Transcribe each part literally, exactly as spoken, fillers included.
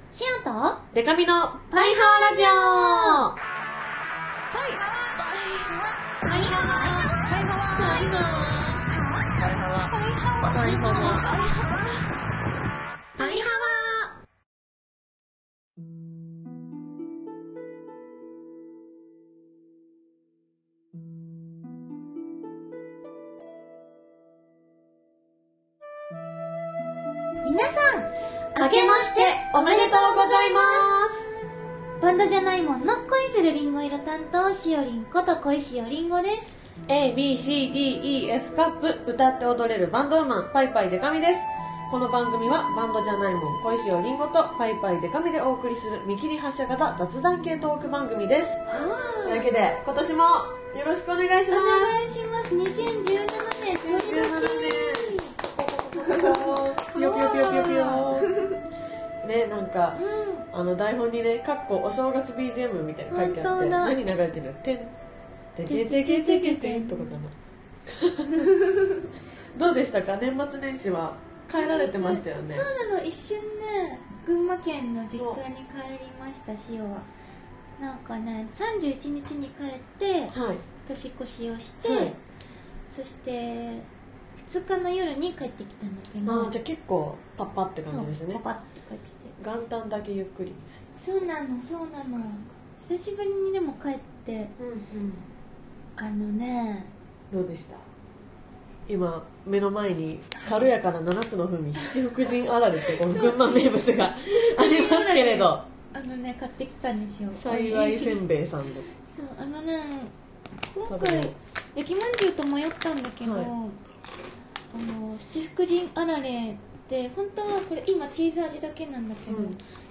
シオとデカミのパイハワラジオ。パイハワパイハワパイハワパイハワパイハワパイハワ。 皆さん明けましておめでとうございます。 バンドじゃないもんの恋するりんご色担当しおりんこと恋しおりんごです。 エービーシーディーイーエフ カップ歌って踊れるバンドウーマンパイパイデカミです。この番組はバンドじゃないもん恋しおりんごとパイパイデカミでお送りする見切り発車型雑談系トーク番組です。というわけで今年もよろしくお願いします。 お願いします。にせんじゅうななねん鳥年ピヨピヨピヨピヨピヨね、なんか、 うん、 あの台本にね、かっこお正月 ビージーエム みたいなの書いてあって、何流れてるの？てんてけてけてけてんとかかなどうでしたか？年末年始は帰られてましたよね。 そうなの、一瞬ね、群馬県の実家に帰りました。しおはなんかね、さんじゅういちにちに帰って、はい、年越しをして、はい、そしてふつかの夜に帰ってきたんだけど、 あ、じゃあ結構パッパって感じですね。 パパって帰ってきて元旦だけゆっくりみたいな。 そうなのそうなの。久しぶりにでも帰って、うんうん、あのね、どうでした？今目の前に軽やかなななつの風味七福神あられってこの群馬名物がありますけれど、 あのね、買ってきたんですよ。 幸いせんべいさんでそう、あのね、今回焼きまんじゅうと迷ったんだけど、はい、あの七福神あられで本当はこれ今チーズ味だけなんだけど、うん、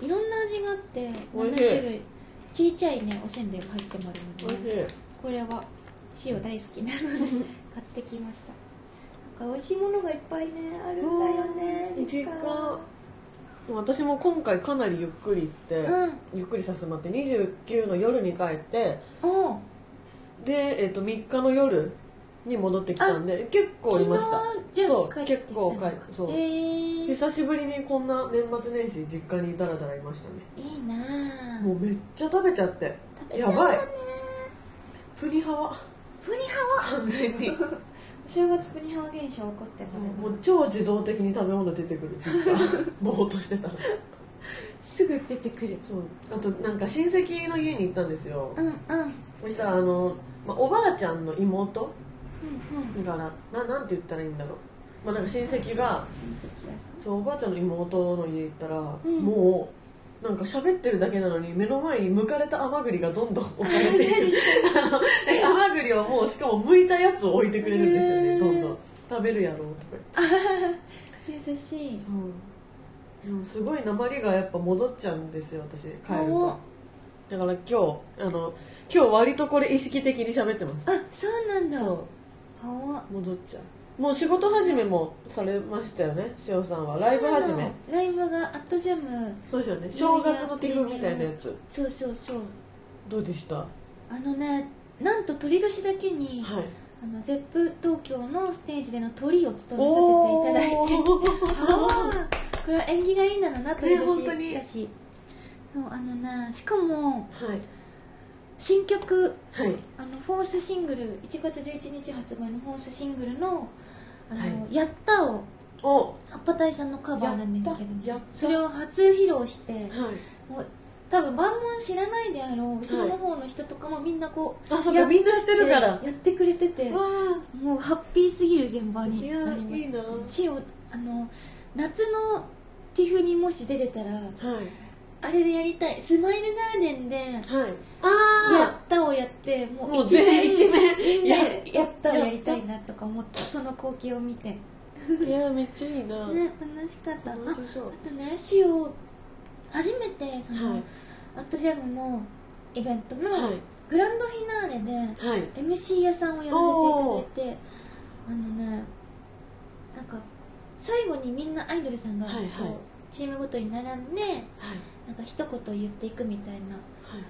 いろんな味があってななしゅるいちいちゃいねおせんべいが入ってもあるので、ね、これは塩大好きなので買ってきました。なんか美味しいものがいっぱいねあるんだよね、実家。 私も今回かなりゆっくり行って、うん、ゆっくりさせてもらってにじゅうくの夜に帰って、うん、で、えー、とみっかの夜に戻ってきたんで結構いました。 じゃあそう帰ってきたのか。 結構帰ってそう、 えー、 久しぶりにこんな年末年始実家にダラダラいましたね。 いいな。 もうめっちゃ食べちゃって食べちゃうよね。 やばい。プニハワプニハワ完全に正月プニハワ現象起こってるから、 もう超自動的に食べ物出てくる実家ぼーっとしてたらすぐ出てくる。 そう、あとなんか親戚の家に行ったんですよ。 うんうん。 そしたらあの、まあ、おばあちゃんの妹うんうん、 からな、なんて言ったらいいんだろう、まあ、なんか親戚が親戚屋さん、 そうおばあちゃんの妹の家行ったら、うん、もうなんか喋ってるだけなのに目の前に剥かれた甘栗がどんどん置かれている甘栗をもうしかも剥いたやつを置いてくれるんですよね。どんどん食べるやろうとか言って優しい。 そうでもすごい訛りがやっぱ戻っちゃうんですよ私帰ると。だから今日あの今日割とこれ意識的に喋ってます。 あ、そうなんだ。 そう戻っちゃう。もう仕事始めもされましたよね、しおさんは。ライブ始め、 ライブがアットジャム。 そうですよね、正月のティフみたいなやつ。 そうそうそう。 どうでした？ あのね、なんと鳥年だけに、はい、あのゼップ東京のステージでの鳥を務めさせていただいてあこれは縁起がいいなのな、鳥年だし、そう、あのね、しかも、はい、新曲、はい、あのフォースシングルいちがつじゅういちにち発売のフォースシングルの「あの、はい、やった」を葉っぱ隊さんのカバーなんですけど、それを初披露して、はい、もう多分万問知らないであろう後ろの方の人とかもみんなこう、 はい、あ、そうか、みんな知ってるからやってくれてて、もうハッピーすぎる現場になりました。 いや、いいな。 しお、あの夏のティフにもし出てたら、はい、あれでやりたい。スマイルガーデンで、はい、あやったをやってもう一面一面みんなやったをやりたいなとか思って、その光景を見ていやめっちゃいいな、 ね、楽しかった。あ, あとね、しお初めてその、はい、アットジャムのイベントのグランドフィナーレで、はい、エムシー 屋さんをやらせていただいて、あのね、なんか最後にみんなアイドルさんがこう、はいはい、チームごとに並んで、はい、なんか一言言っていくみたいな、はい、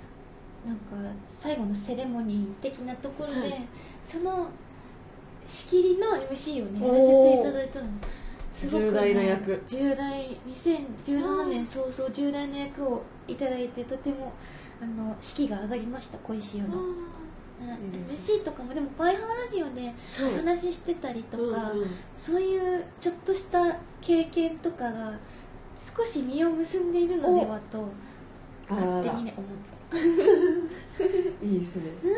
なんか最後のセレモニー的なところで、はい、その仕切りの エムシー をねやらせていただいたの。 重大な役、 重大にせんじゅうななねん早々重大な役をいただいて、とてもあの士気が上がりました。恋しおの エムシー とかもでもパイハワラジオでお話ししてたりとか、はいうんうん、そういうちょっとした経験とかが少し実を結んでいるのではと勝手にね思ったいいですね、うん、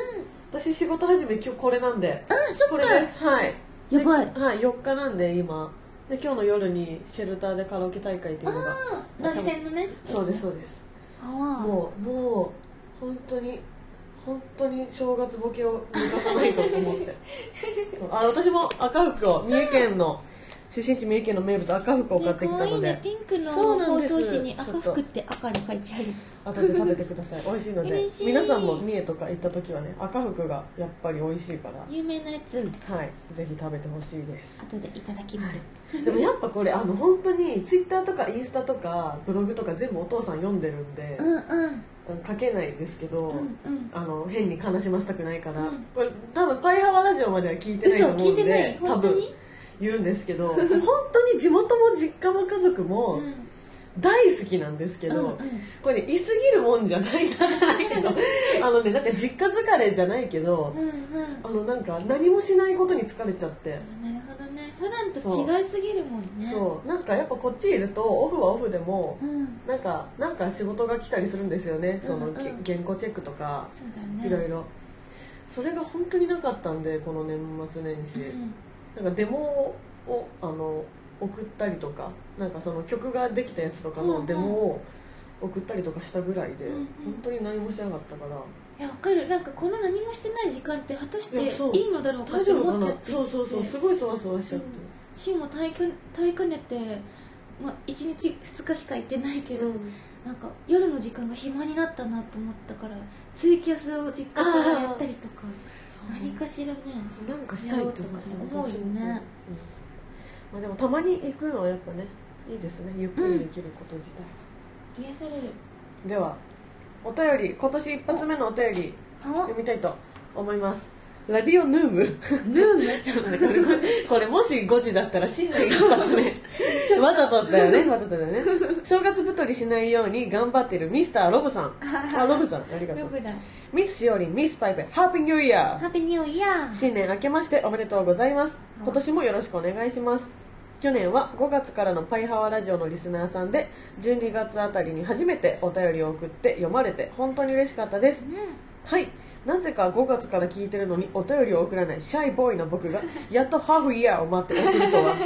私仕事始め今日これなんで、 あそっか、 これです。はいやばい、 はい、よっかなんで今で今日の夜にシェルターでカラオケ大会っていうのが来戦のね、 そうですそうです。 あもうもう本当に本当に正月ボケを抜かさないと思ってあ私も赤服を三重県の出身地三重県の名物赤服を買ってきたので、ね、かわいいね、 ピンクの包装紙に赤服って赤に書いてある。 後で食べてください。美味しいので皆さんも三重とか行った時はね赤服がやっぱり美味しいから有名なやつ、 はいぜひ食べてほしいです。 後でいただきます、 はい、でもやっぱこれあの本当にツイッターとかインスタとかブログとか全部お父さん読んでるんで、 うんうん書けないですけど、 うんうん、あの変に悲しませたくないから、 うん、 これ多分パイハワラジオまでは聞いてないと思うんで多分言うんですけど本当に地元も実家も家族も大好きなんですけど、うんうん、これね言い過ぎるもんじゃないなじゃないけどあのねなんか実家疲れじゃないけど、うんうん、あのなんか何もしないことに疲れちゃって。 なるほどね、普段と違いすぎるもんね。 そうなんかやっぱこっちいるとオフはオフでも、うん、なんかなんか仕事が来たりするんですよね、その、うんうん、原稿チェックとか、 そうだね、 いろいろそれが本当になかったんでこの年末年始、うん、なんかデモをあの送ったりとかなんかその曲ができたやつとかのデモを送ったりとかしたぐらいで、うんうん、本当に何もしなかったから。 いや分かる、なんかこの何もしてない時間って果たしていいのだろうかって思っちゃって、 そうそうそうすごいそわそわしちゃって、 週、うん、も耐えく耐えかねて、まあ、いちにちふつかしか行ってないけど、うん、なんか夜の時間が暇になったなと思ったからツイキャスを実家からやったりとか何かしらねなんかしたいって思うよね、うん、 まあ、でもたまに行くのはやっぱねいいですね、ゆっくりできること自体、 うん、癒される。ではお便り、今年一発目のお便り読みたいと思います。ラディオヌームヌームこれもしごじだったら新年一発目わざとだよねわざとだよね正月太りしないように頑張ってるミスターロブさんあロブさんありがとう。ミスしおりん、ミスパイペ、ハッピーニューイヤー。 ハッピーニューイヤー。 新年明けましておめでとうございます。今年もよろしくお願いします。去年はごがつからのパイハワラジオのリスナーさんでじゅうにがつあたりに初めてお便りを送って読まれて本当に嬉しかったです、うん、はい。なぜかごがつから聞いてるのにお便りを送らないシャイボーイの僕がやっとハーフイヤーを待って送るとは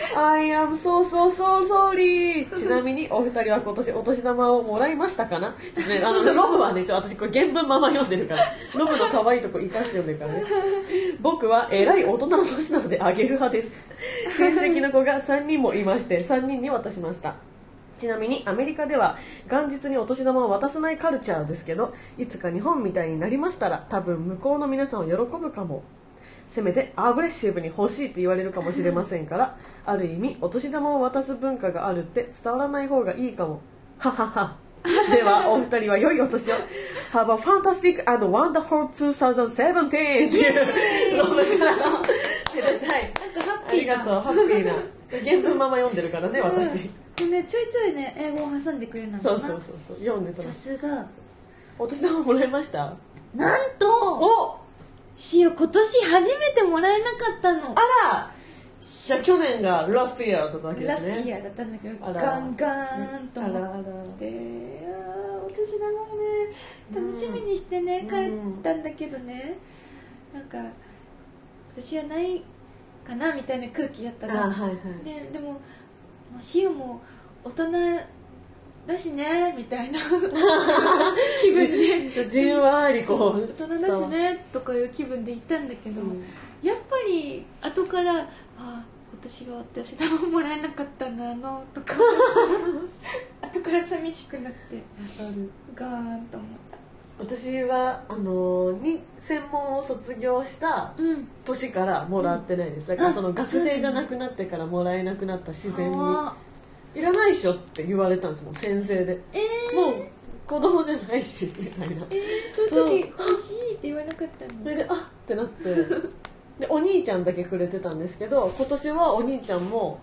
I am so so so sorry ちなみにお二人は今年お年玉をもらいましたかな、ね、あのロブはねちょ私これ原文まま読んでるからロブの可愛いとこ生かして読んでるからね僕は偉い大人の年なのであげる派です親戚の子がさんにんもいましてさんにんに渡しました。ちなみにアメリカでは元日にお年玉を渡さないカルチャーですけど、いつか日本みたいになりましたら多分向こうの皆さんを喜ぶかも。せめてアグレッシブに欲しいって言われるかもしれませんからある意味お年玉を渡す文化があるって伝わらない方がいいかも。はははではお二人は良いお年を Have a fantastic and wonderful にせんじゅうななっていうロブからのめでたい。 なんかハッピーな、 ありがとう、ハッピーな原文まま読んでるからね私、 うんでね、ちょいちょいね英語を挟んでくれるのかな。 そうそうそうそう読んでた。 さすが。 お年玉もらいました。 なんとおしお今年初めてもらえなかったの。 あらじゃあ去年がラストイヤーだったわけですね。 ラストイヤーだったんだけどガンガーンと思って、あらあらお年玉をね楽しみにしてね、うん、帰ったんだけどね、なんか私はないかなみたいな空気だったら、 はいはい、 で, でもシオも大人だしねみたいな気分でじんわりこう大人だしねとかいう気分で行ったんだけど、うん、やっぱり後からあ今年は私玉もらえなかったんだなとか後から寂しくなってガーンと思った。 私はあのに専門を卒業した年からもらってないです、うん、だからその学生じゃなくなってからもらえなくなった自然にいらないっしょって言われたんですもん先生で、 えー、 もう子供じゃないしみたいな、 えー、そういう時欲しいって言わなかったの。 それであってなってでお兄ちゃんだけくれてたんですけど今年はお兄ちゃんも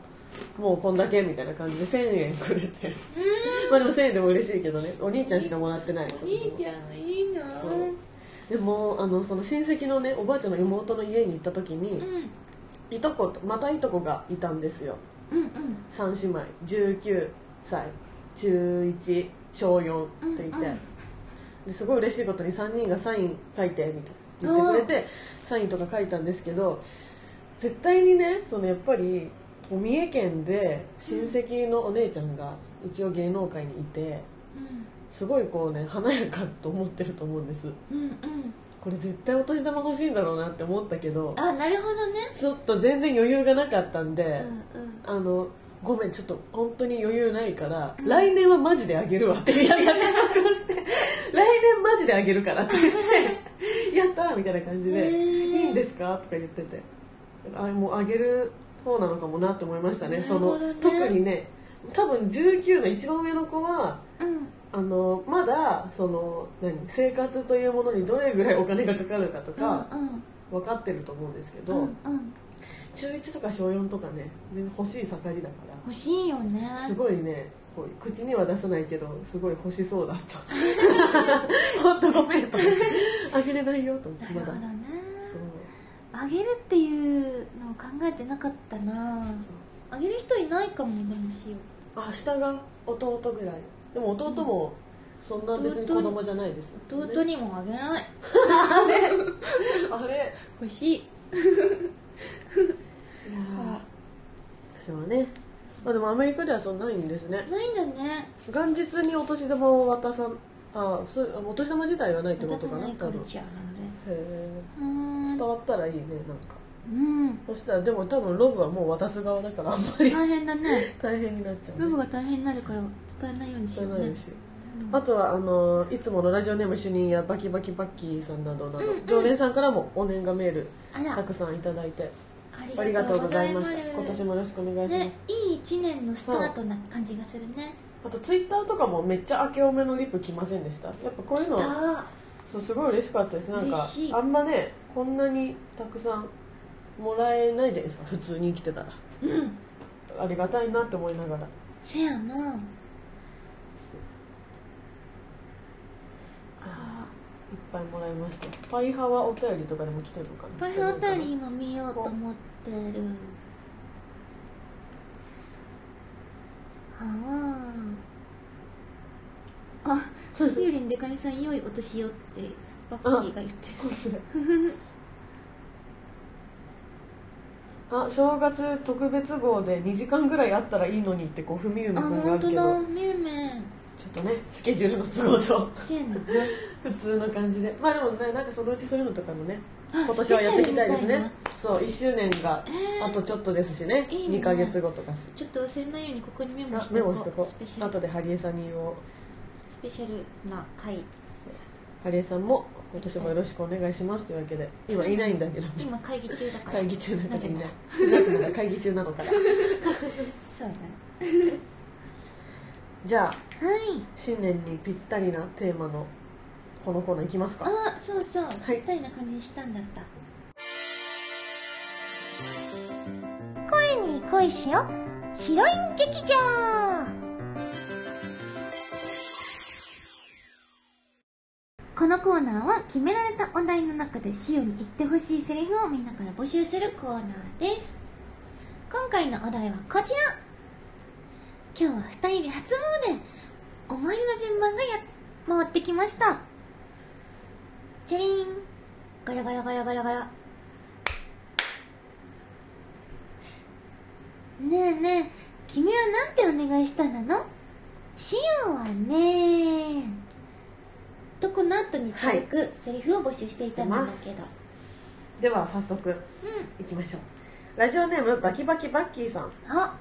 もうこんだけみたいな感じでせんえんくれてまあでもせんえんでも嬉しいけどね、お兄ちゃんしかもらってない。 お兄ちゃんいいな。 でもあのその親戚のねおばあちゃんの妹の家に行った時に、 うん、 いとことまたいとこがいたんですよ、 うんうん、 さん姉妹、じゅうきゅうさい、ちゅういち、しょうよんっていて、うんうん、ですごい嬉しいことにさんにんがサイン書いてみたいな言ってくれてサインとか書いたんですけど、絶対にねそのやっぱり三重県で親戚のお姉ちゃんが一応芸能界にいて、うん、すごいこうね華やかと思ってると思うんです、うんうん、これ絶対お年玉欲しいんだろうなって思ったけど、 あ、なるほどね、 ちょっと全然余裕がなかったんで、うんうん、あのごめんちょっと本当に余裕ないから、うん、来年はマジであげるわって約束をして来年マジであげるからって言ってやったーみたいな感じで、いいんですかとか言ってて、あもうあげる方なのかもなって思いましたね。その特にね多分じゅうきゅうの一番上の子は、うん、あのまだその何生活というものにどれぐらいお金がかかるかとか、うんうん、分かってると思うんですけど、うんうん、中いちとか小よんとかね全然欲しい盛りだから欲しいよね、 すごいねこう口には出さないけどすごい欲しそうだった本当ごめんと思ってあげれないよと思って。 なるほどね、そうあげるっていうのを考えてなかったな。あげる人いないかも。でもしよう、 あ下が弟ぐらいでも弟もそんな別に子供じゃないですよ、 ね、弟にもあげないあれあれ欲しいいや私はね、まあ、でもアメリカではそんなないんですね。 ないんだね。 元日にお年玉を渡さん、あそうお年玉自体はないってことかな。 渡さないカルチャーなのでへ伝わったらいいねなんか、 うん、 そしたらでも多分ロブはもう渡す側だからあんまり大変だね大変になっちゃう、ね、 ロブが大変になるから伝えないようにしようね。伝えないようにしよう、うん、あとはあのいつものラジオネーム主任やバキバキバッキーさんなどなど、うんうん、常連さんからもお年賀メールたくさんいただいてありがとうございました。今年もよろしくお願いします、ね、 いいいちねんのスタートな感じがするね。 あとツイッターとかもめっちゃ明けおめのリップ来ませんでした？やっぱこういうのそうすごい嬉しかったです。なんかあんまねこんなにたくさんもらえないじゃないですか普通に生きてたら、うん、ありがたいなって思いながら。 せやなあ、いっぱいもらいました。パイハワお便りとかでも来てるのかな。 パイハワお便り今見ようと思ってる。はああ、しおりんでかみさん良いお年よってバッキーが言ってるあ、正月特別号でにじかんぐらいあったらいいのにってこうふみゆめくんがあるけど、 あ、本当だ、みゆめちょっとねスケジュールの都合上せやな普通の感じで、まあでもねなんかそのうちそういうのとかもね今年はやっていきたいですね。そういっしゅうねんがあとちょっとですしね、えー、いいね、にかげつごとかしちょっと忘れないようにここにメモしとこう。 メモしとこう。後でハリエさんに言おう。 スペシャルな回。 ハリエさんも今年もよろしくお願いしますというわけで、今いないんだけど、ね、 今会議中だから会議中だからいない。なぜなら会議中なのからそうだねじゃあ、 はい、 新年にぴったりなテーマのこのコーナーいきますか。 あ、そうそう、はい、ぴったりな感じにしたんだった。声に恋しよヒロイン劇場。このコーナーは決められたお題の中でシオに言ってほしいセリフをみんなから募集するコーナーです。今回のお題はこちら。今日はふたりで初詣、お参りの順番がや回ってきました。チャリン、ガラガラガラガラガラ。ねえねえ、君はなんてお願いしたなの？シオはねとこの後に続くセリフを募集していたんだけど、 では早速、うん、いきましょう。ラジオネームバキバキバッキーさん。 あ、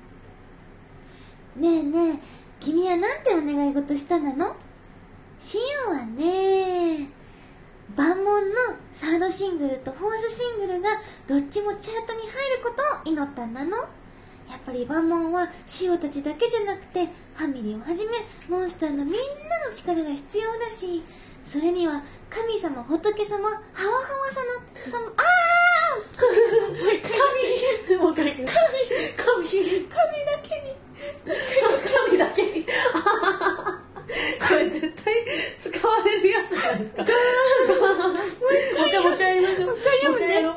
ねえねえ、君はなんてお願い事したなの？シオはね万問のサードシングルとフォースシングルがどっちもチャートに入ることを祈ったんだの。やっぱり万問はシオたちだけじゃなくてファミリーをはじめモンスターのみんなの力が必要だし、それには神様仏様ハワハワさの様あ髪もう一回髪髪髪だけに髪だけにこれ絶対使われるやつじゃないですか。もう一回もう一回やりましょう。もう一回読むね。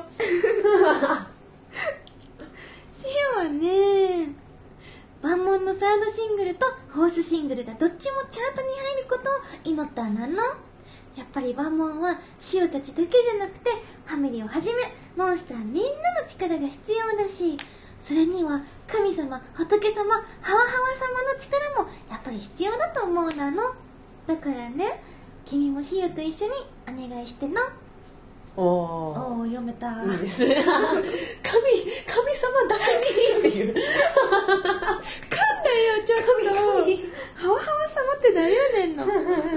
シオはね、万門のサードシングルとフォースシングルがどっちもチャートに入ることを祈ったなの。やっぱり万門はシオたちだけじゃなくてファミリーをはじめモンスターみんなの力が必要だし、それには神様、仏様、ハワハワ様の力もやっぱり必要だと思うなの。だからね、君もシオと一緒にお願いしてな。 おおー、読めた。 いいですね。神、神様だけにっていう。噛んだよ、 ちょっと。ハワハワ様って誰やねんの。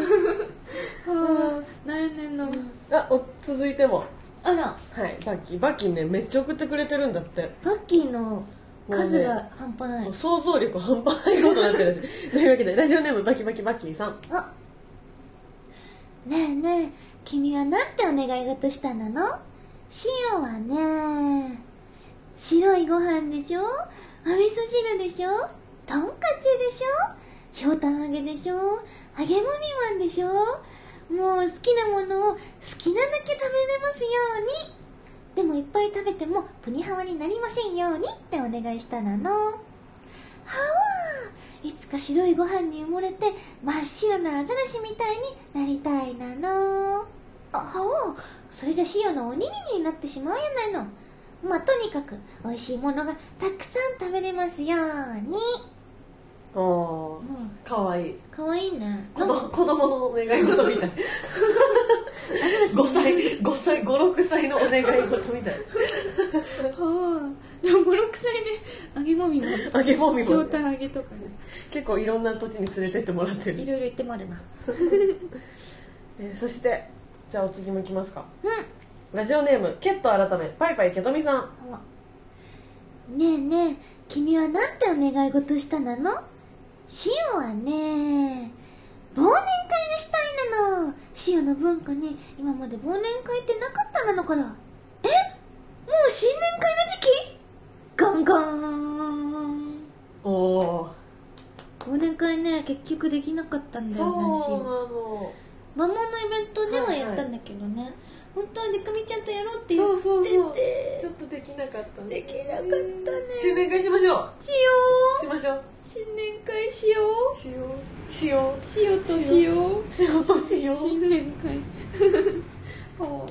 はあ、何やねんの。 あ、お続いても。 あら。 はい、バッキー。バッキーね、めっちゃ送ってくれてるんだって。 バッキーの数が半端ない。 ね、想像力半端ないことになってるし。というわけで、ラジオネームバキバキバッキーさん。 あ、ねえねえ、君はなんてお願い事したなの？シオはね、白いご飯でしょ、お味噌汁でしょ、とんかつでしょ、ひょうたん揚げでしょ、揚げもみまんでしょ。もう好きなものを好きなだけ食べれますように。でもいっぱい食べてもプニハワになりませんようにってお願いしたなの。はわー、いつか白いご飯に埋もれて真っ白なアザラシみたいになりたいなの。あ、はわ、それじゃシオのおにぎりになってしまうやないの。まあ、とにかく美味しいものがたくさん食べれますように。 おー、うん、かわいい。 かわいいね。 子供のお願い事みたい。ごさい、ごさい、ご、ろくさいのお願い事みたい。 はあ、でもご、ろくさいで揚げもみも。 揚げもみも。 ひょうたん揚げとかね。 結構いろんな土地に連れてってもらってる。 いろいろ言ってもあるな。 えー、そして、じゃあお次もいきますか。 うん。 ラジオネーム、ケット改め、パイパイケトミさん。 ねえねえ、君はなんてお願い事したなの？シオはね、忘年会がしたいなの。シオの文化に今まで忘年会ってなかったなのから。え？もう新年会の時期？ガンガン。 おー。 忘年会ね、結局できなかったんだよね、シオ。 そうなの。 魔物のイベントではやったんだけどね。はいはい、本当はデカミちゃんとやろうって言ってて、 そうそうそう、ちょっとできなかったね。 できなかったね。 新年会しましょう。 しよう。 しましょう。 新年会しよう。 しよう。しよう。 しようとしよう。 しようとしよう。 新年会。は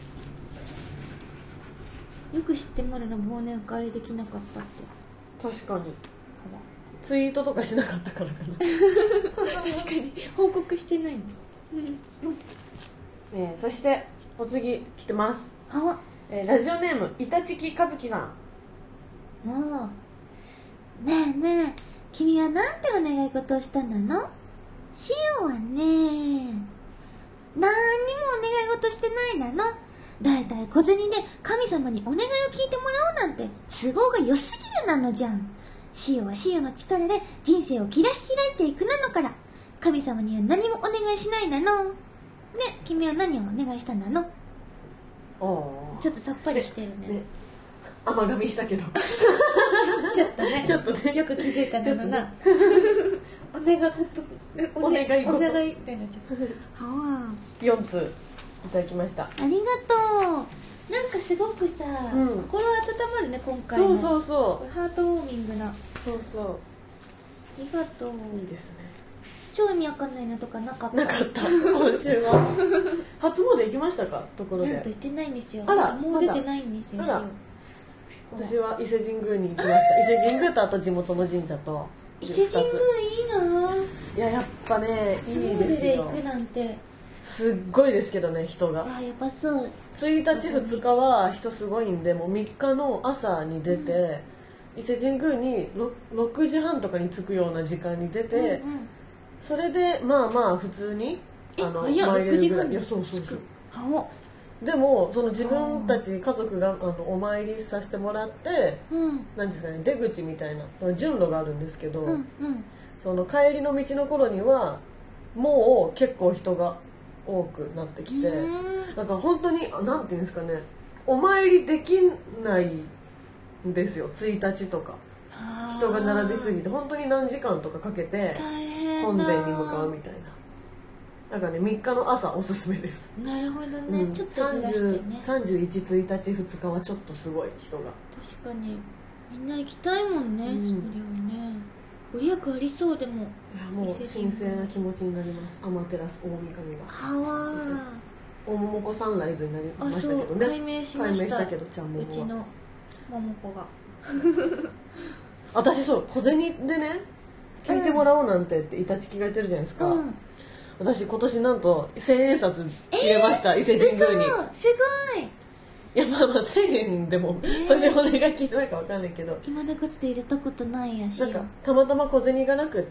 あ、よく知ってもらうの忘年会できなかったって。 確かに。ツイートとかしなかったからかな。 確かに報告してないんです。 えー、そしてお次来てます。 は、 えー、ラジオネームイタチキカズキさん。 もうねえねえ、君はなんてお願い事をしたなの？シオはね、なんにもお願い事してないなの。だいたい小銭で神様にお願いを聞いてもらおうなんて都合が良すぎるなのじゃん。シオはシオの力で人生を切ら開いていくなのから、神様には何もお願いしないなの。ね、君は何をお願いしたなの？ おちょっとさっぱりしてるね。ね、 甘噛みしたけどちょっとね、 ちょっとね、 よく気づいたのな、ね、お願い事、 お願い事、 お願いみたいになっちゃう。はあ、 よんつういただきました。 ありがとう。なんかすごくさ、うん、心温まるね、今回の。 そうそうそう、 ハートウォーミングな。 そうそう、 ありがとう。 いいですね。 超意味わかんないのとかなかった。 なかった。今週は初詣行きましたか？ところで。 なんと行ってないんですよ。 あら、 もう出てないんですよ。 私は伊勢神宮に行きました。伊勢神宮とあと地元の神社と。 伊勢神宮いいな。 いや、やっぱね、いいですよ。 初詣で行くなんて。 すっごいですけどね、人が。 あ、やっぱそう。 ついたちふつかは人すごいんで、もうみっかの朝に出て、うん、伊勢神宮に ろくじはんとかに着くような時間に出て、うんうん、それでまあまあ普通にあの参れるぐらい。いや、そうそうそう。 はでもその自分たち家族があのお参りさせてもらって、うん、なんですかね、出口みたいな順路があるんですけど、うんうん、その帰りの道の頃にはもう結構人が多くなってきて、だから本当になんていうんですかね、 お参りできないんですよ。ついたちとか人が並びすぎて本当に何時間とかかけて本殿に向かうみたいな。だからねみっかの朝おすすめです。 なるほどね、うん、ちょっとずらしてね。 さんじゅういち、ついたち、ふつかはちょっとすごい人が。 確かにみんな行きたいもんね、うん、それはね。ご利益ありそう。でももう神聖な気持ちになります。天照大神がはわ大桃子サンライズになりましたけどね。 解明しました。 解明したけどちゃんももはうちの桃子が私そう小銭でね聞いてもらおうなんてって板チキが言ってるじゃないですか、うん、私今年なんとせんえんさつ入れました、えー、伊勢神宮に。 すごい。 いやまあまあせんえんでも、えー、それでお願い聞いてないか分かんないけど、 今だかつて入れたことないやし。 なんかたまたま小銭がなくって、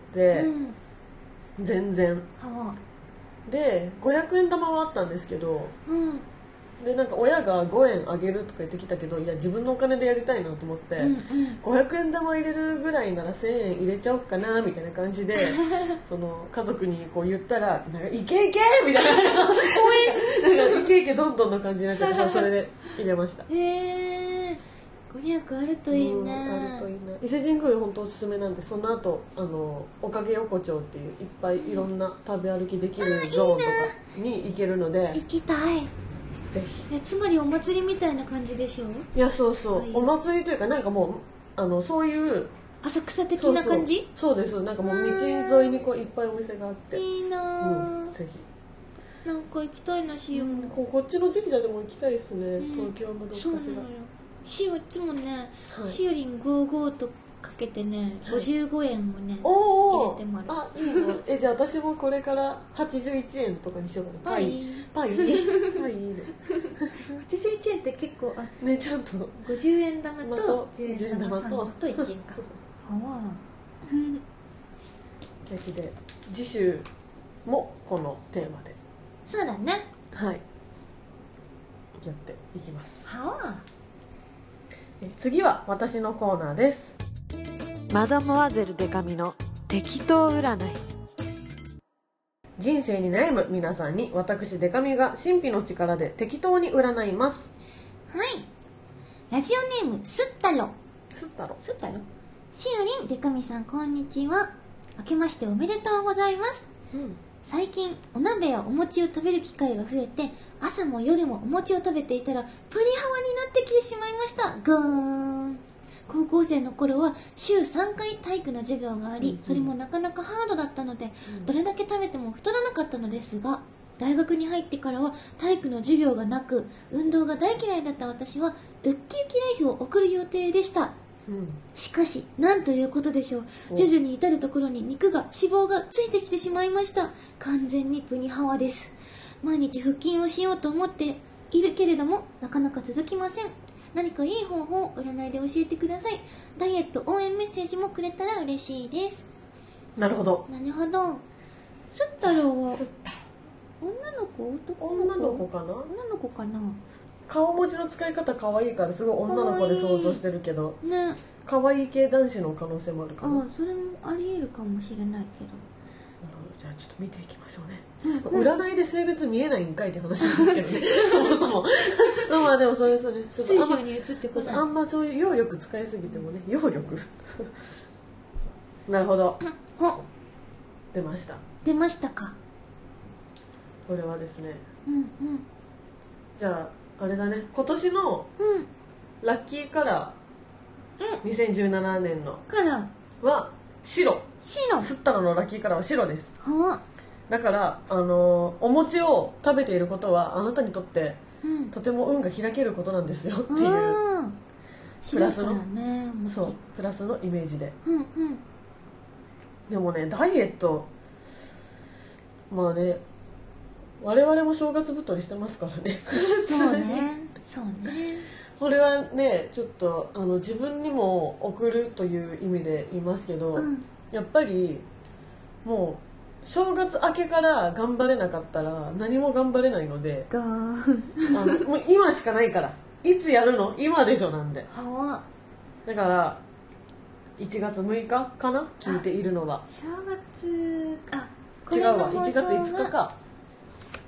うん、全然はでごひゃくえん玉はあったんですけど、 うん、 でなんか親がごえんあげるとか言ってきたけど、いや自分のお金でやりたいなと思って、うんうん、ごひゃくえん玉入れるぐらいならせんえん入れちゃおうかなみたいな感じでその家族にこう言ったらなんかイケイケみたいななんかイケイケどんどんの感じになっちゃってそれで入れました。 へえー、ご利益あるといいな。 あるといいな。伊勢神宮本当おすすめなんで、その後あのおかげ横丁っていういっぱいいろんな食べ歩きできるゾーンとかに行けるので行きたい。 ぜひ。 つまりお祭りみたいな感じでしょ。 いやそうそう、お祭りというかなんかもうあのそういう浅草的な感じ。 そうそう、そうです。なんかもう道沿いにこういっぱいお店があっていいな、 うん、ぜひ。 なんか行きたいな。しお、うん、 こ, こっちの神社でも行きたいですね、うん、東京のどっかしら。 しおいつもね、はい、しおりんごじゅうごとかけてね、はい、ごじゅうごえんをね入れてもらう。 あ、いいの。え、じゃあ私もこれからはちじゅういちえんとかにしようかな。パイパイパイいいねはちじゅういちえんって結構、あね、ちゃんとごじゅうえん玉とじゅうえん玉さんといちえんかはわやきで次週もこのテーマでそうだね、 はい、やっていきます。 はわ。 次は私のコーナーです。マダモアゼルデカミの適当占い。人生に悩む皆さんに私デカミが神秘の力で適当に占います。 はい。ラジオネームすったろすったろすったろしおりんデカミさんこんにちは。明けましておめでとうございます、うん、最近お鍋やお餅を食べる機会が増えて朝も夜もお餅を食べていたらプリハワになってきてしまいました。ぐーん。高校生の頃は週さんかい体育の授業があり、うんうん、それもなかなかハードだったので、うん、どれだけ食べても太らなかったのですが、大学に入ってからは体育の授業がなく運動が大嫌いだった私はウッキウキライフを送る予定でした、うん、しかしなんということでしょう。徐々に至るところに肉が脂肪がついてきてしまいました。完全にプニハワです。毎日腹筋をしようと思っているけれどもなかなか続きません。何かいい方法を占いで教えてください。ダイエット応援メッセージもくれたら嬉しいです。 なるほどなるほど。すったろうはすった女の子男の子女の子かな。 女の子かな。 顔文字の使い方可愛いからすごい女の子で想像してるけどね、 可愛い系男子の可能性もあるかな。 ああ、それもあり得るかもしれないけど。 なるほど、じゃあちょっと見ていきましょうね。占いで性別見えないんかいって話なんですけどねそもそもまあでもそれそれ水晶に映ってこそあんまそういう揚力使いすぎてもね、揚力なるほど出ました出ましたか。 これはですね、 うんうん、 じゃああれだね、今年のラッキーカラー、うん、にせんじゅうななねんのカラーは白。 白すったののラッキーカラーは白です。 はだからあのお餅を食べていることはあなたにとって、うん、とても運が開けることなんですよっていうプラスの、 ね、 そうプラスのイメージで、 うんうん、 でもねダイエットまあね我々も正月太りしてますからねそうねそうねこれはねちょっとあの自分にも送るという意味で言いますけど、うん、やっぱりもう正月明けから頑張れなかったら何も頑張れないので、あのもう今しかないから、いつやるの今でしょなんで、 はだからいちがつむいかかな聞いているのは。 正月あ違うわいちがついつかか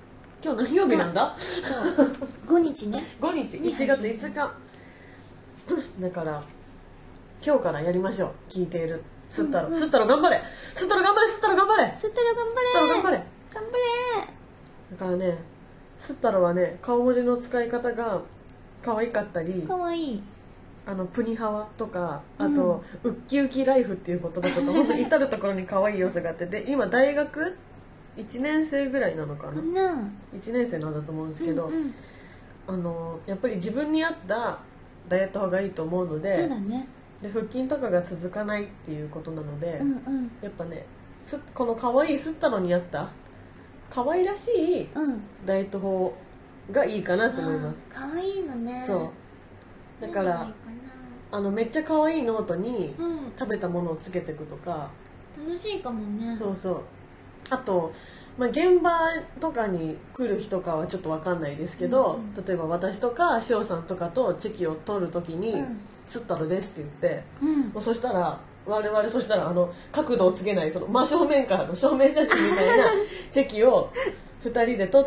今日何曜日なんだ？ そうごにちね。 ごにち、いちがついつかだから今日からやりましょう。聞いているすったろ、すったろ頑張れ、すったろ頑張れ、すったろ頑張れ、 すったろ頑張れ、 すったろ頑張れ、 頑張れ。 だからね、すったろはね、顔文字の使い方が可愛かったり、 かわいい。 あのプニハワとか、あと、うん、ウッキウキライフっていう言葉とか本当に至る所に可愛い要素があって、で今大学いちねん生ぐらいなのかな、 かな、 いちねん生なんだと思うんですけど、 うんうん、 あのやっぱり自分に合ったダイエット法がいいと思うので、 そうだね、 で腹筋とかが続かないっていうことなので、 うんうん、 やっぱね、すこの可愛いすったのに合った可愛らしいダイエット法がいいかなと思います。 可愛いのね。 そうだからあのめっちゃ可愛いノートに食べたものをつけていくとか、 うん、楽しいかもね。 そうそう。あと、まあ、現場とかに来る日とかはちょっと分かんないですけど、うんうん、例えば私とか翔さんとかとチェキを取るときに、うん、すったろですって言って、うん、もうそしたら我々そしたらあの角度をつけないその真正面からの正面写真みたいなチェキをふたりで撮って、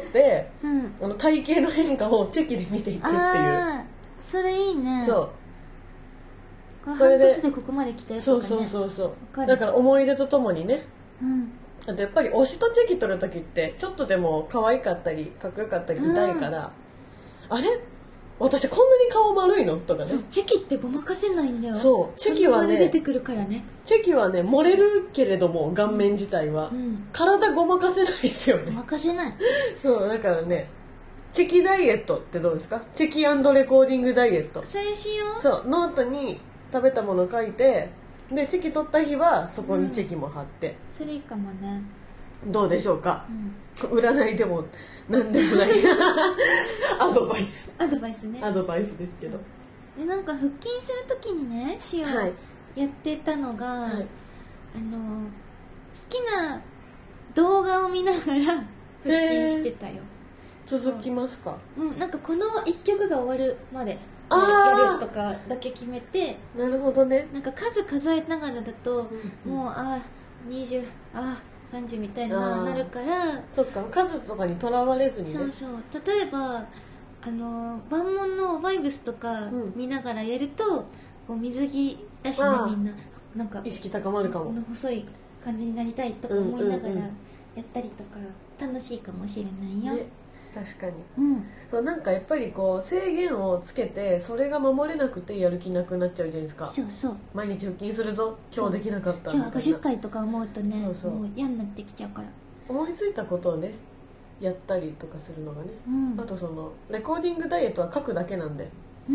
うん、あの体型の変化をチェキで見ていくっていう。 あ、それいいね。 そうそれで半年でここまで来たよとかね。 そうそうそうそう。だから思い出とともにね、うん、あとやっぱり推しとチェキ取るときってちょっとでも可愛かったりかっこよかったり痛いから、うん、あれ私こんなに顔丸いのとかね。そう、 チェキってごまかせないんだよ。 そうチェキはね出てくるからね。 チェキはね漏れるけれども顔面自体は、うん、体ごまかせないですよね。 ごまかせない。 そうだからね、チェキダイエットってどうですか？チェキ&レコーディングダイエット。 それしよう。 そう、ノートに食べたものを書いて、でチェキ取った日はそこにチェキも貼って、うん、 それいいかもね。 どうでしょうか、うん、占いでも何でもないアドバイスアドバイスね。 アドバイスですけど、 でなんか腹筋するときにねシオやってたのが、はい、あの好きな動画を見ながら腹筋してたよ。 続きますか？ うん、なんかこのいっきょくが終わるまでやるとかだけ決めて。 なるほどね。 なんか数数えながらだと、うんうん、もうあにじゅうあさんじゅうみたいななるから。 そっか、数とかにとらわれずにね。 そうそう。例えばあの万門のバイブスとか見ながらやると、うん、こう水着だしね、みんななんか意識高まるかも。 細い感じになりたいとか思いながらやったりとか楽しいかもしれないよ、ね。 確かに、 うん、 そうなんかやっぱりこう制限をつけてそれが守れなくてやる気なくなっちゃうじゃないですか。 そうそう。 毎日腹筋するぞ、今日できなかった今日はごじゅっかいとか思うとね、そうそう、もう嫌になってきちゃうから、 思いついたことをねやったりとかするのがね、うん、あとそのレコーディングダイエットは書くだけなんで、うん、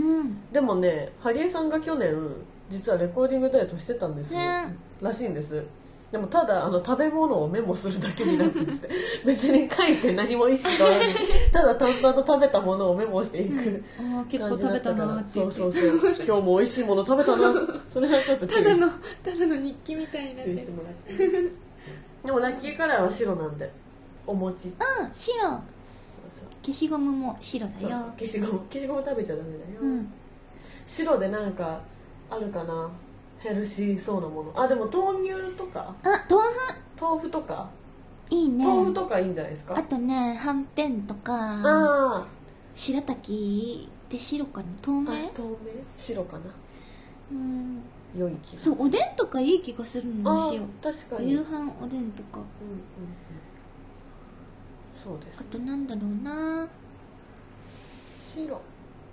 でもねハリエさんが去年実はレコーディングダイエットしてたんですよ、ね、らしいんです。でもただあの食べ物をメモするだけになってですね別に書いて何も意識変わらずにただ淡々と食べたものをメモしていく感じだったから、うん、結構食べたなって言って、そうそうそう、今日も美味しいもの食べたなそれはちょっと注意ただのただの日記みたいになって注意してもらってでもラッキーカラーは白なんでお餅、 うん、白。消しゴムも白だよ。そうそう、 消しゴム消しゴム食べちゃダメだよ、うん、白でなんかあるかな、ヘルシーそうなもの。あ、でも豆乳とか、 あ、豆腐豆腐とかいいね。 豆腐とかいいんじゃないですか。 あとね、はんぺんとか、あ、白滝で白かな、透明、あ、 透明白かな、 うん、 良い気がする。 そう、おでんとかいい気がするのにしよう。 確かに夕飯おでんとか、うんうんうん、 そうです、ね、 あとなんだろうな、 白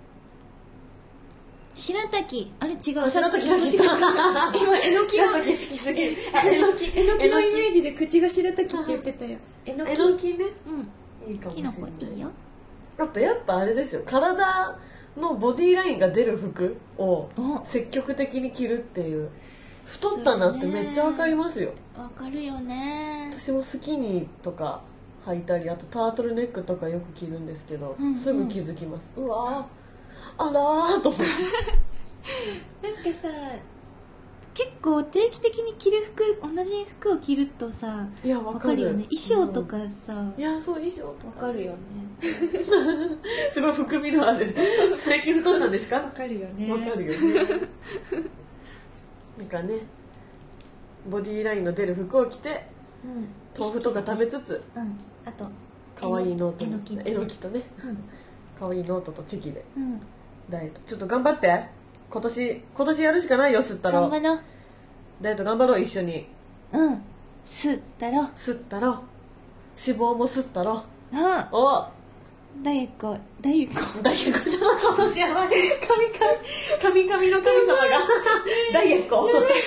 白滝、あれ違う、 白滝さっき今えのきの好きすぎるえのきえのきのイメージで口が白滝って言ってたよ。えのき、 えのきね、 うん、 いいかもしれない。キノコいいよ。 あとやっぱあれですよ、体のボディラインが出る服を積極的に着るっていう。太ったなってめっちゃわかりますよ。 わかるよね。 私もスキニーとか履いたり、あとタートルネックとかよく着るんですけど、うんうん、すぐ気づきます。うわー、あらーと思ってなんかさ、結構定期的に着る服、同じ服を着るとさ、 いや、わかるよね。 衣装とかさ、うん、 いや、そう、衣装とかわかるよねすごい含みのある最近太ったんですか。 わかるよね、 わかるよねなんかね、ボディーラインの出る服を着て、うん、豆腐とか食べつつ、 うん、あとかわいいノートえのきえのきとね、 うん、 かわいいノートとチェキで、 うん、 ダイエットちょっと頑張って、今年今年やるしかないよ。吸ったろ頑張ろう。 ダイエット頑張ろう、一緒に。 うん、吸ったろ。 吸ったろ、脂肪も吸ったろ。 あおダイエコダイエコダイエコじゃなかったし、やばい、神々神々の神様がダイエコ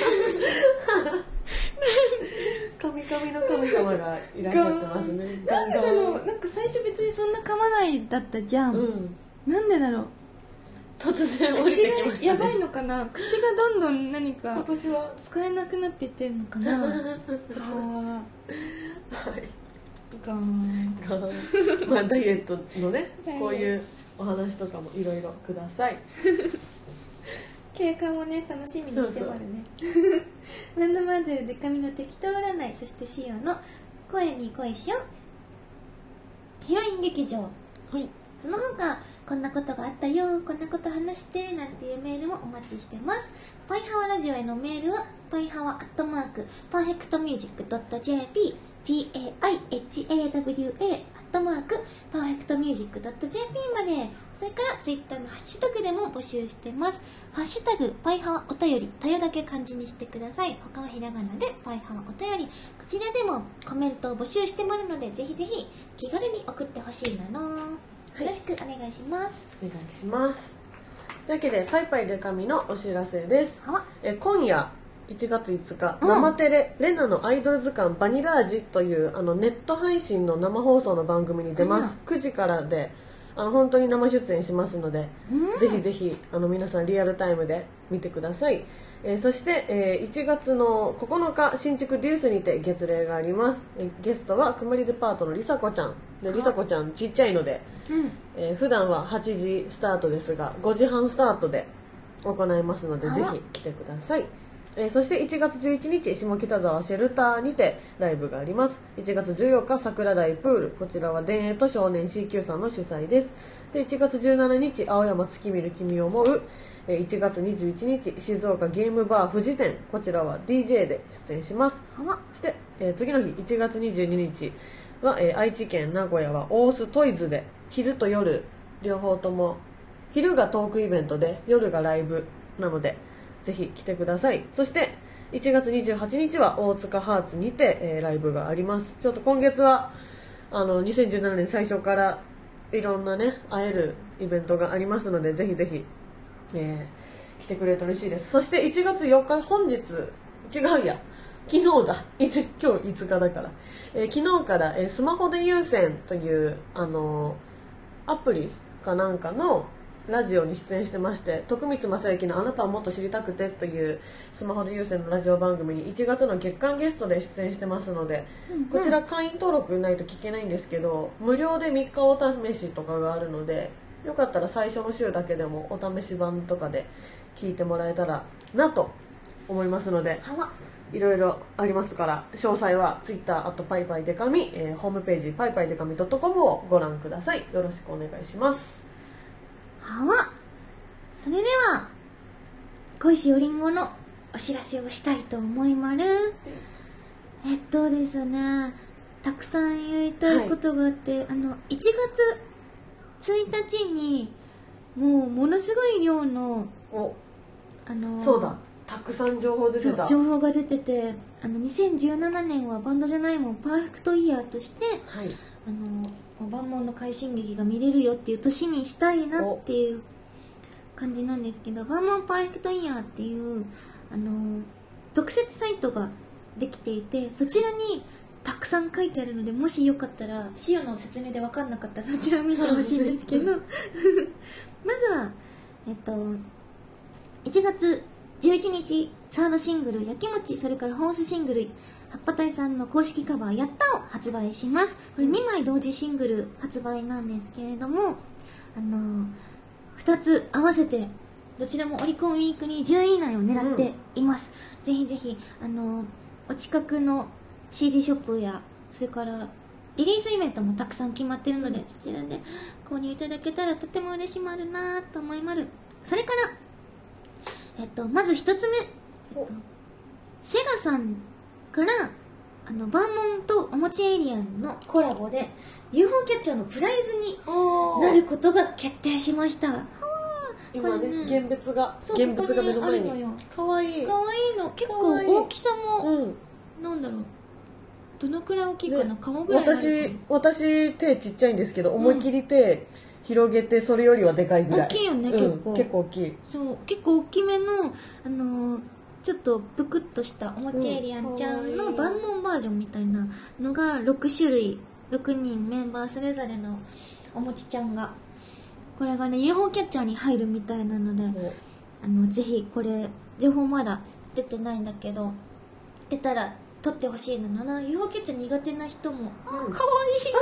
神々の神様がいらっしゃってますね。 なんでだろう、なんか最初別にそんな噛まないだったじゃん、うん、なんでだろう、 突然降りてきましたね。 口がやばいのかな、口がどんどん何か今年は使えなくなっていってるのかな。あはいガーンガーンまあダイエットのね、こういうお話とかもいろいろください。 経過もね、楽しみにしてもらうね。ランドマーゼルで髪の適当占い、そしてシオの声に恋しようヒロイン劇場、 はい、 その他こんなことがあったよ、こんなこと話してなんていうメールもお待ちしてます。パイハワラジオへのメールはパイハワアットマークパーフェクトミュージックドット ジェーピーパイハワ アットマークパーフェクトミュージックドット ジェーピー まで。それからツイッターのハッシュタグでも募集してます。ハッシュタグパイハワお便り、とよだけ漢字にしてください。他はひらがなでパイハワお便り、こちらでもコメントを募集してもらうので、ぜひぜひ気軽に送ってほしいなの、はい、よろしくお願いします。 お願いします。というわけでパイパイデカミのお知らせです。 はえ今夜いちがついつか、 うん、 生テレレナのアイドル図鑑バニラ味というあのネット配信の生放送の番組に出ます、うん、くじからであの本当に生出演しますので、うん、ぜひぜひあの皆さんリアルタイムで見てください。えー、そして、えー、いちがつのここのか新築デュースにて月例があります。えー、ゲストはくまりデパートのりさこちゃんで、りさこちゃんちっちゃいので、うんえー、普段ははちじスタートですがごじはんスタートで行いますので、ぜひ来てください。えー、そしていちがつじゅういちにち下北沢シェルターにてライブがあります。いちがつじゅうよっか桜台プール、こちらは田園と少年 シーキュー さんの主催です。でいちがつじゅうしちにち青山月見る君を思う、えー、いちがつにじゅういちにち静岡ゲームバー富士店、こちらは ディージェー で出演します。そして、えー、次の日いちがつにじゅうににちは、えー、愛知県名古屋は大須トイズで昼と夜両方とも、昼がトークイベントで夜がライブなのでぜひ来てください。そしていちがつにじゅうはちにちは大塚ハーツにて、えー、ライブがあります。ちょっと今月はあのにせんじゅうななねん最初からいろんなね会えるイベントがありますので、ぜひぜひ、えー、来てくれると嬉しいです。そしていちがつよっか、本日違うや昨日だいつ今日いつかだから、えー、昨日から、えー、スマホで有線というあのー、アプリかなんかのラジオに出演してまして、徳光正幸のあなたをもっと知りたくてというスマホで有線のラジオ番組にいちがつの月間ゲストで出演してますので、うんうん、こちら会員登録ないと聞けないんですけど、無料でみっかお試しとかがあるので、よかったら最初の週だけでもお試し版とかで聞いてもらえたらなと思いますので、いろいろありますから、詳細は ツイッター あとパイパイデカミ、えー、ホームページパイパイデカミ ドットコム をご覧ください。よろしくお願いします。 はわ。それでは恋しおりんごのお知らせをしたいと思いまる。えっとですね、たくさん言いたいことがあって、はい、あのいちがつついたちにもうものすごい量のおあのそうだ、たくさん情報出てた。 情報が出てて、あのにせんじゅうななねんはバンドじゃないもんパーフェクトイヤーとして、はい、あの万門の快進撃が見れるよっていう年にしたいなっていう感じなんですけど、万門パーフェクトイヤーっていうあの特設サイトができていて、そちらにたくさん書いてあるので、もしよかったらシオの説明で分かんなかったらそちらを見てほしいんですけどまずはえっといちがつじゅういちにちサードシングルやきもち、それからフォースシングル葉っぱ隊さんの公式カバーやったを発売します。これにまい同時シングル発売なんですけれども、あのふたつ合わせてどちらもオリコンウィークにじゅうい以内を狙っています、うん、ぜひぜひあのお近くの シーディー ショップや、それからリリースイベントもたくさん決まってるので、そちらで購入いただけたらとても嬉しまるなと思いまる。それからえっとまずひとつめ、えっと、セガさんからあのバーモンとおもちエイリアンのコラボで ユーフォー キャッチャーのプライズになることが決定しました。は今ね、ね現物が現物が目の前にかわいいかわいいの。結構大きさも、うん、なんだろう、どのくらい大きいかな、顔ぐらい。 私私手ちっちゃいんですけど、思い切り手広げてそれよりはでかいぐらい。 大きいよね、結構、 うん、結構大きい。 そう結構大きめのあのーちょっとぷくっとしたおもちエイリアンちゃんの万能バージョンみたいなのがろくしゅるい、ろくにんメンバーそれぞれのおもちちゃんが、これがね ユーフォー キャッチャーに入るみたいなので、あのぜひこれ情報まだ出てないんだけど、出たら撮ってほしいのな。 ユーフォー キャッチャー苦手な人も、うん、かわいい、あ、眉毛がある、かわ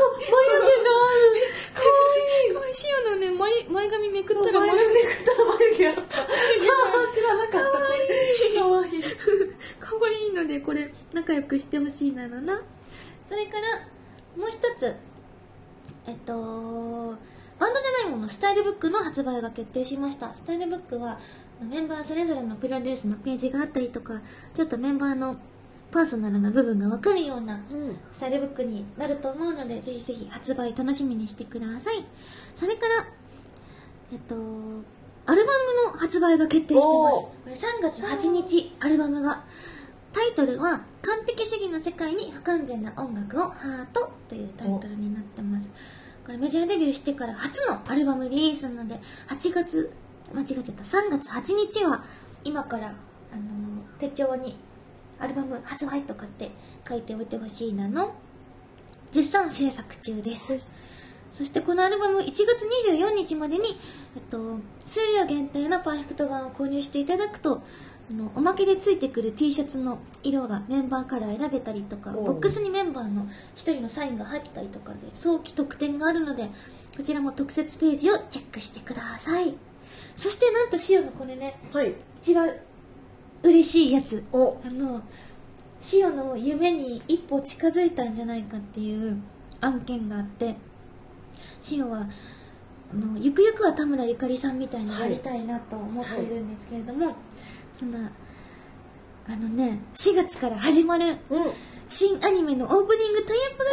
いいかわいい。シオのね 前, 前髪めくったら眉めくったら眉毛あった知らなかった。かわいいかわいいかわいいので、これ仲良くしてほしいなのな。それからもう一つ、えっとバンドじゃないものスタイルブックの発売が決定しました。スタイルブックはメンバーそれぞれのプロデュースのページがあったりとか、ちょっとメンバーのパーソナルな部分が分かるようなスタイルブックになると思うので、ぜひぜひ発売楽しみにしてください。それからえっとアルバムの発売が決定してます。これさんがつはちにち、アルバムが、タイトルは完璧主義の世界に不完全な音楽をハートというタイトルになってます。これメジャーデビューしてから初のアルバムリリースなので、はちがつ間違えちゃったさんがつはちにちは今からあの手帳にアルバム発売とかって書いておいてほしいなの。絶賛制作中です。そしてこのアルバムいちがつにじゅうよっかまでに、えっと、数量限定のパーフェクト版を購入していただくと、あのおまけでついてくる T シャツの色がメンバーカラー選べたりとか、ボックスにメンバーの一人のサインが入ったりとかで早期特典があるので、こちらも特設ページをチェックしてください。そしてなんとシオのこれね、はい、一番嬉しいやつ、おあのシオの夢に一歩近づいたんじゃないかっていう案件があって、シオはあのゆくゆくは田村ゆかりさんみたいになりたいなと思っているんですけれども、はいはい、そのあのねしがつから始まる新アニメのオープニングタイアップが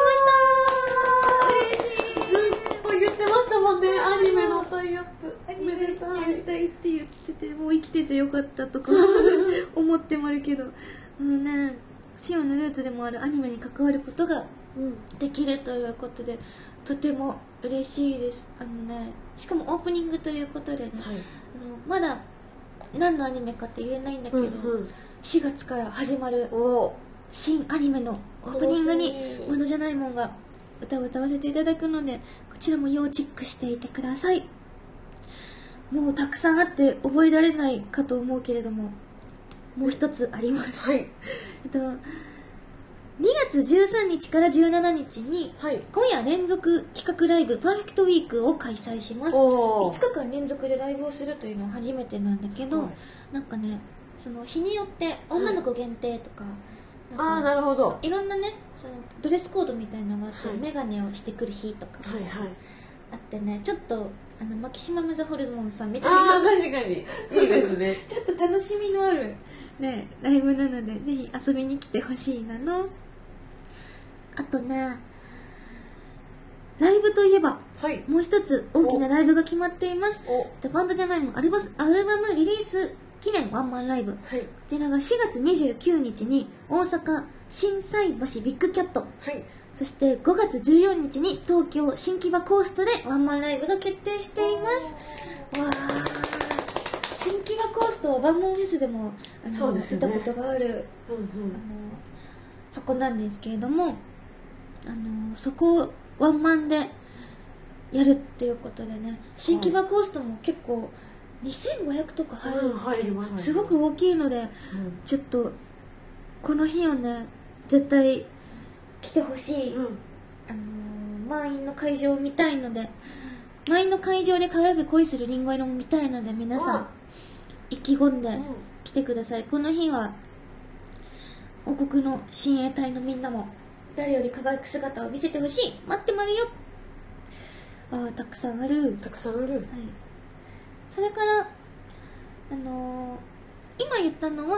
決定しました。嬉しい。 ずっと言ってましたもんね、アニメのタイアップ。 アニメやりたいって言ってて、もう生きててよかったとか思ってもあるけど、あのねシオのルーツでもあるアニメに関わることができるということで、とても嬉しいです。あのね、しかもオープニングということでね、はい、あのまだ何のアニメかって言えないんだけど、うんうん、しがつから始まる新アニメのオープニングにバンドじゃないもんが歌を歌わせていただくので、こちらも要チェックしていてください。もうたくさんあって覚えられないかと思うけれども、もう一つあります、はい、えっとにがつじゅうさんにちからじゅうしちにちに、はい、今夜連続企画ライブパーフェクトウィークを開催します。いつかかん連続でライブをするというのは初めてなんだけど、なんかねその日によって女の子限定とか、 うん、あーなるほど、 いろんなねそのドレスコードみたいなのがあって、はい、メガネをしてくる日とか、はいはい、あってね、ちょっとあのマキシマムザホルモンさんみたいな、 あ確かにいいですねちょっと楽しみのあるねライブなので、ぜひ遊びに来てほしいなの。あとね、ライブといえば、はい、もう一つ大きなライブが決まっています。バンドじゃないもんアルバス、アルバムリリース記念ワンマンライブ、はい、こちらがしがつにじゅうくにちに大阪心斎橋ビッグキャット、はい、そしてごがつじゅうよっかに東京新木場コーストでワンマンライブが決定しています。わー、新木場コーストはワンマンフェスでもあのそうです、ね、出たことがある、うんうん、あの箱なんですけれども、あのそこをワンマンでやるっていうことでね、新木場コーストも結構にせんごひゃくとか入る、うん、入ります、すごく大きいので、うん、ちょっとこの日をね絶対来てほしい、うん、あの満員の会場を見たいので、満員の会場で輝く恋するリンゴ色も見たいので、皆さん意気込んで来てください。この日は王国の親衛隊のみんなも誰より輝く姿を見せてほしい、待ってまるよ。ああたくさんあるたくさんある、はい、 それからあのー、今言ったのは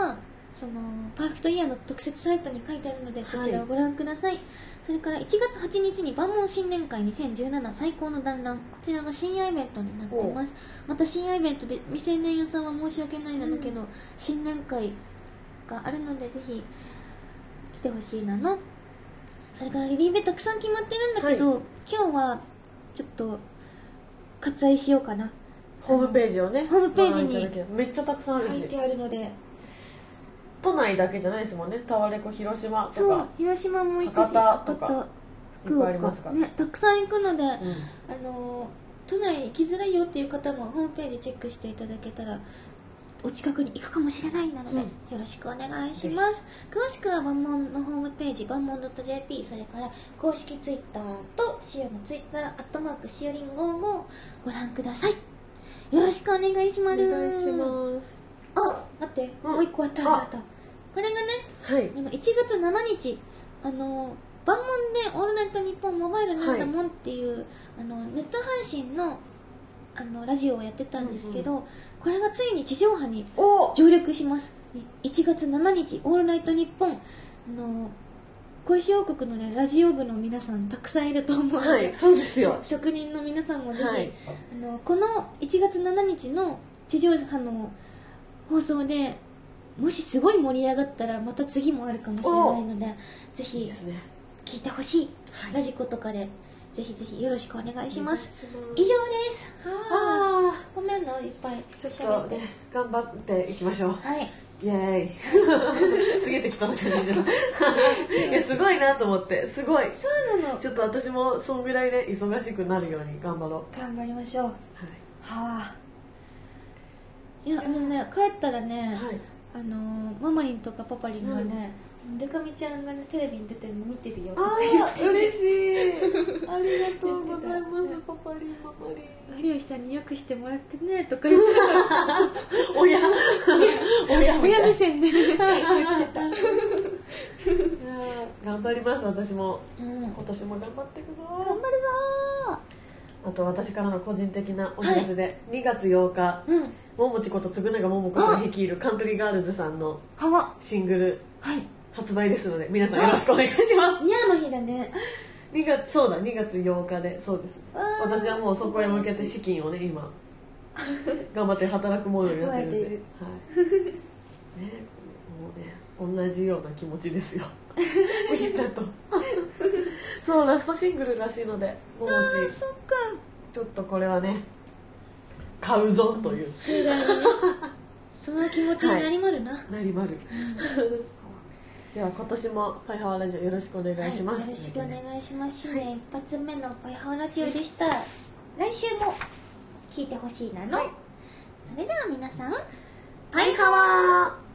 そのパーフェクトイヤーの特設サイトに書いてあるので、そちらをご覧ください、はい、それからいちがつはちにちに万門新年会にせんじゅうなな最高の団らん、こちらが深夜イベントになっています。また深夜イベントで未成年屋さんは申し訳ないなのけど、うん、新年会があるのでぜひ来てほしいなの。それからリリーベたくさん決まってるんだけど、はい、今日はちょっと割愛しようかな。 ホームページをね、 ホームページにめっちゃたくさんあるし書いてあるので、 都内だけじゃないですもんね。タワレコ広島とか、 そう広島も行くし、 博多とかいっぱいありますからね、たくさん行くので、うん、あの都内行きづらいよっていう方もホームページチェックしていただけたらお近くに行くかもしれないなので、うん、よろしくお願いします。詳しくは万門のホームページ万門 .jp、 それから公式ツイッターとしおのツイッターアットマークしおりんごじゅうごご覧ください。よろしくお願いします。 お願いします。 あ、待って、うん、もう一個あったあった。これがね、 はい、 あのいちがつついたち、あの万門でオールナイトニッポンモバイルなんだもんっていう、はい、あのネット配信のあのラジオをやってたんですけど、うんうん、これがついに地上波に上陸します。いちがつついたちオールナイトニッポン、あの小石王国のねラジオ部の皆さんたくさんいると思うので、 はい、そうですよ。 職人の皆さんもぜひ、 はい、 あのこのいちがつついたちの地上波の放送でもしすごい盛り上がったらまた次もあるかもしれないので、ぜひ聞いてほしい、はい、ラジコとかでぜひぜひよろしくお願いします。以上です。はあ、ごめんのいっぱいちょっと、ね、頑張っていきましょう。 はい、 イエーイすげえ適当な感じじゃないいやすごいなと思って、すごい。 そうなの。 ちょっと私もそんぐらいね忙しくなるように頑張ろう。 頑張りましょう。はい、はあ、いやでもね帰ったらね、はい、あのー、ママリンとかパパリンがね、うん、デカミちゃんがねテレビに出てるの見てるよとか言って、 あ嬉しいありがとうございますパパリンママリン。 有吉さんによくしてもらってねとか言ってた親親親目線で言ってた頑張ります私も、うん、今年も頑張っていくぞ。 頑張るぞ。 あと私からの個人的なお知らせで、はい、にがつようか、うん、ももちことつぐながももこさん率いるカントリーガールズさんのシングル発売ですので、皆さんよろしくお願いします。 ニャーの日だね。 にがつ、そうだにがつようかで、そうです。私はもうそこへ向けて資金をね今頑張って働くモードになってるんで、はい、ね、もうね同じような気持ちですよみんなとそうラストシングルらしいので、ももちそっか、 ちょっとこれはね買うぞという盛大にねその気持ちになりまるな、はい、 なりまるでは今年もパイハワラジオよろしくお願いします、はい、 よろしくお願いします。新年一発目のパイハワラジオでした。来週も聞いてほしいなの、はい、それでは皆さんパイハワー。